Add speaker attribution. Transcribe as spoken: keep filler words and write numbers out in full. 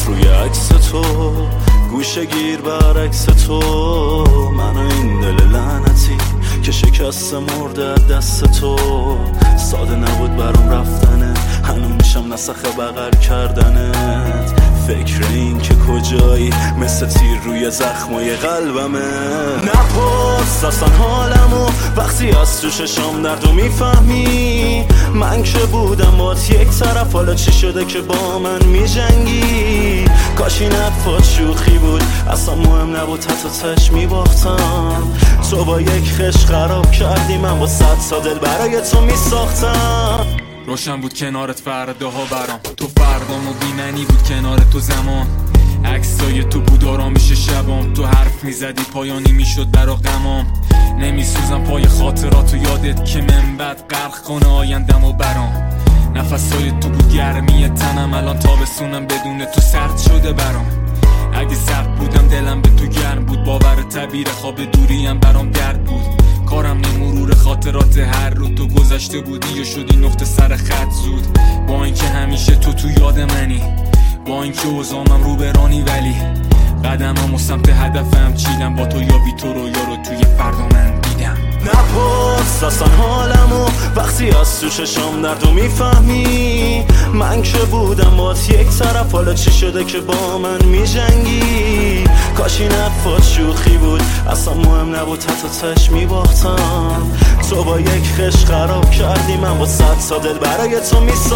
Speaker 1: روی عکس تو، گوشه گیر برعکس تو. منو این دل لعنتی که شکست مرده دست تو. ساده نبود برام رفتنه، هنوز میشم نسخه بغل کردنت. فکر این که کجایی مثل تیر روی زخمای قلبمه. نپرس اصلا حالمو وقتی از تو ششم دردو میفهمی. من که بودم بات یک طرف، حالا چی شده که با من میجنگی؟ کاش این حرفات شوخی بود، اصلا مهم نبود، حتی تش میباختم. تو با یک خش خراب کردی، من با صد سا دل برای تو میساختم.
Speaker 2: روشن بود کنارت فرداها برام، تو فردام و بیمنی بود کنار تو زمان. عکسای تو بود آرامش شبام، تو حرف میزدی پایانی میشد برا غمام. نمیسوزم پای خاطرات و یادت که من بعد غرق کنه آیندم و برام. نفسای تو بود گرمی تنم، الان تابستونم بدون تو سرد شده برام. اگه سرد بودم دلم به تو گرم بود، باور تعبیر خواب دوریم برام درد بود. کارم مرور خاطرات هر رو تو گذشته بودی و شدی نقطه سر خط زود. با اینکه همیشه تو تو یاد منی، با اینکه اوزامم رو برانی، ولی قدمم و سمت هدفم چیدم. با تو یا بی تو رو یا رو توی فردا من دیدم.
Speaker 1: نپرس اصلا حالمو وقتی از تو ششم دردو میفهمی. من که بودم بات یک طرف، حالا چی شده که با من میجنگی؟ کاش این حرفات شوخی بود، اصلا مهم نبود، حتی تش میباختم. تو با یک خش خراب کردی، من با صد سا دل برای تو میساختم.